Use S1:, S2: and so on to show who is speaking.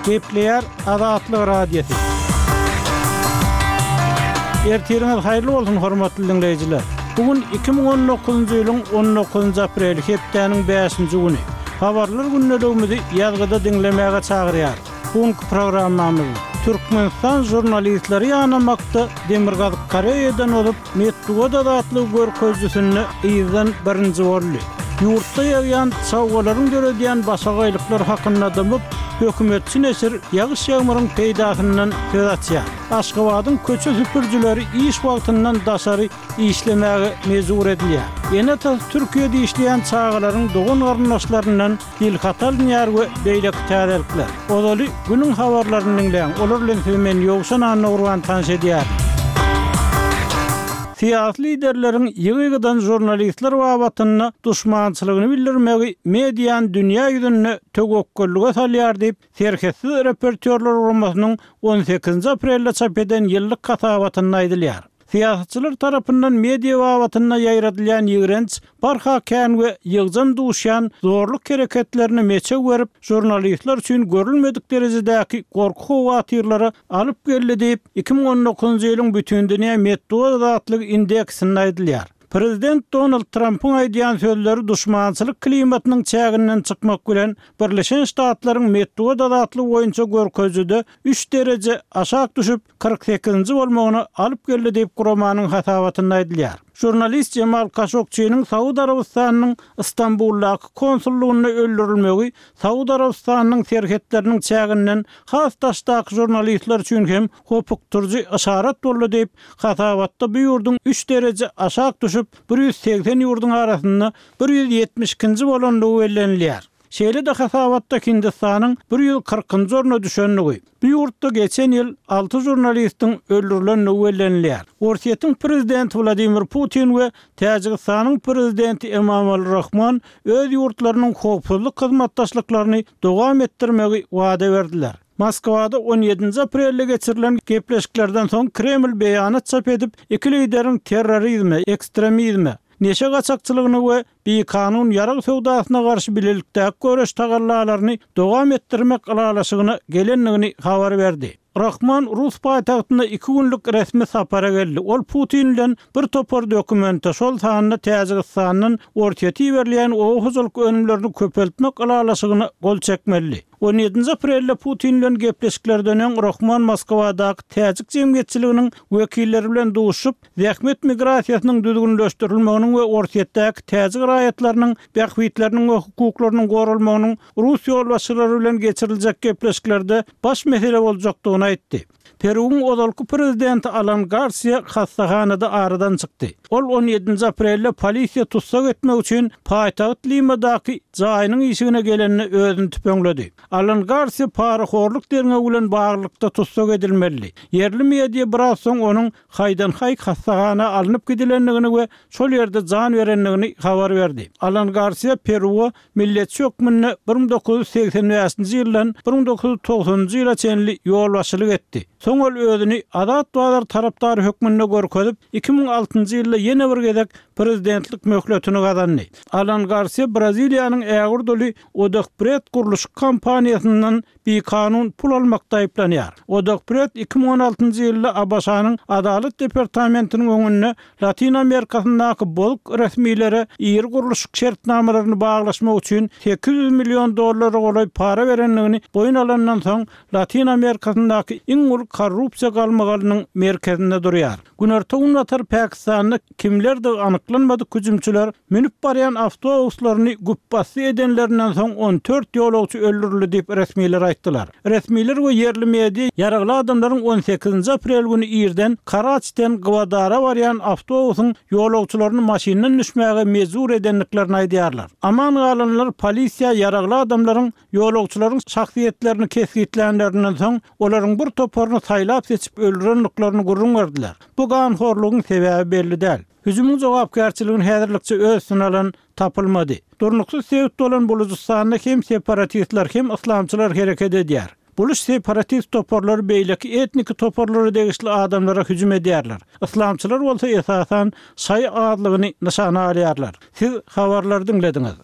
S1: Gepleyer Azatlyk radiosu. Ertiriniz hayırlı bolsun hormatly dinleyijiler. Bugün 2019-njy ýylyň 19 aprel hepdeniň 5-nji güni. Habarlar günnäligimizi ýazgyda dinlemäge çagyrýar. Bugünkü programmamyz Türkmenistan jurnalistleri ýanymakda Demirgazyk Koreýadan olup Medvedew adly görkezjüsini ýyzdan birinji boldy. Ýurtda ýagan çawgalaryň görediýän başga gaýlyklar hakynda dymyp, hökümetçi nesir ýagyş ýağmuryň peýdasyndan söz açýar. Aşgabatyň köçe süpürjüleri iş wagtyndan daşary işlemäge mejbur edilýär. Ýene Türkiýede işleýän çağalaryň dogan garnaşlaryndan dilhatal ýar we beýleki täzelikler. Odaly günüň habarlaryny dinleýän, olar bilen hemen ýogşan anyny urgan tanış edýär. Siyasi liderlerin ýygydan jurnalistler wabatyny duşmançylygyny bildirmegi mediýany dünýä ýüzüne tögekkellige salýar diýip serhessiz reportörler guramasynyň 18 aprelde çap eden ýyllyk katabatyny aýdylýar. Siyasatçılar tarapyndan media wabatyna ýaýratylýan ýygrenç, barhakan we ýygjam duşan zorluk hereketlerini meçe berip, jurnalistler üçin görülmedik derejedäki gorku howatyrlary alyp geldi diýip 2019-njy ýylyň bütün dünýä Medvedew adly indeksini aýdylýar. Prezident Donald Trump'ın aýdýan sözleri duşmançylyk klimatynyň çäginden çykmak bilen Birleşen Ştatlaryň Medvedew adly oýunça görkezjide 3 derece aşak düşüp 48-nji bolmagyny alyp geldi diýip guramanyň hatawatyny aýdylýar. Jurnalist Cemal Kaşokçy'nyň Saudi Arabistanyň Istanbuldaky konsullugyny öldürilmegi Saudi Arabistanyň serhetleriniň çäginden hasdaşdaky jurnalistler üçin hem hopukturjy işaret boldy diýip hatawatda bu ýurdun 3 derece aşak düşüp 180 ýurdun arasynda 172-nji bolanlygy bellenilýär. Şeýle de hatawatda Hindistanyň 140-njy orna düşenligi. Bu ýurtda geçen ýyl 6 jurnalistiň öldürilenligi bellenilýär. Orsiýetiň prezidenti Vladimir Putin we Täjikistanyň prezidenti Emomali Rahmon öz ýurtlarynyň howpsuzlyk hyzmatdaşlyklaryny dowam etdirmegi wada berdiler. Moskwada 17 aprelde geçirilen gepleşiklerden soň Kreml beýanat çap edip, iki lideriň terrorizme, ekstremizme, neşe gaçakçylygyny we beýkanun ýarag sowdasyna garşy bilelikdäki göreş tagallalaryny dowam etdirmek alalaşygyna gelenligini habar berdi. Rahman Rus paýtagtyna 2 günlük resmi sapara geldi. Ol Putin bilen bir topar dokumente şol sanyny Täjikistanyň ortaýa berilýän owuzlyk önümlerini köpeltmek alalaşygyna gol çekmeli. 17 aprelde Putin bilen gepleşiklerden öň Rahman Moskwadaky Täjik jemgyýetçiliginiň wekilleri bilen duşup, zähmet migrasiýasynyň düzgünleşdirilmeginiň we ortaýatdaky Täjik raýatlarynyň bähwitleriniň we hukuklarynyň gorulmagynyň Rus ýolbaşçylary bilen geçiriljek gepleşiklerde baş mesele boljakdygyny aýtdy. Peru'nun odalky prezidenti Alan Garcia hastahanada aradan çykdy. Ol 17 aprelde polisiýa tutsak etmek üçin paýtagat Limadaky jaýynyň işigine gelenini özüni tüpeňledi. Alan Garcia paraxorluk derine bilen baglykda tutsak edilmeli. Yerli media biraz soň onuň haýdan-haý hastahana alınıp gidilenligini we şol ýerde jan berenligini habar berdi. Alan Garcia Peru'a milletçi hökmüne 1985-nji ýyldan 1990-njy ýyla çenli ýolbaşçylyk etdi. Soň ol özüni Azat Bazar tarapdary hökmünde görkezip 2006-njy ýylda ýene bir gezek prezidentlik möhletini gazandy. Alan Garcia Braziliýanyň ägir doly Odebrecht guruluş kampaniýasyndan bir kanun pul almakda aýplanýar. Odebrecht 2016-njy ýylda ABŞ-nyň Adalet departamentiniň öňünde Latin Amerikasyndaky boluk resmiýlere ýer guruluş şertnamalaryny baglaşmak üçin $800 milyon goly para berenligini boyun alandan soň Latin Amerikasyndaky iň ulu korrupsiýa galmagalynyň merkezinde durýar. Günertegun atar Pakistanyň kimlerdi anyklanmady hüjümçiler minip barýan awtobuslaryny guppasy edenlerinden soň 14 ýolagçy öldürildi diýip resmiýler aýtdylar. Resmiýler we yerli media ýaragly adamlaryň 18 aprel güni ýerden Karaçydan Gwadara barýan awtobusyň ýolagçylaryny maşynadan düşmäge mejbur edenliklerini aýdýarlar. Aman galanlar polisiýa ýaragly adamlaryň ýolagçylaryň şahsiýetlerini kesgitlenlerinden soň olaryň bir toparyny saýlap seçip öldürenliklerini gurrun berdiler. Bu ganhorlugyň sebäbi belli däl. Hüjümüň jogapkärçiligini häzirlikçe özüne alan tapylmady. Durnuksuz sebäp bolan Buluzistanda hem separatistler hem islamçylar hereket edýär. Buluş separatist toparlar beýleki etnik toparlary degişli adamlara hüjüm edýärler. Islamçylar bolsa esasan şay adlygyny nişana alýarlar. Siz habarlary dinlediňiz.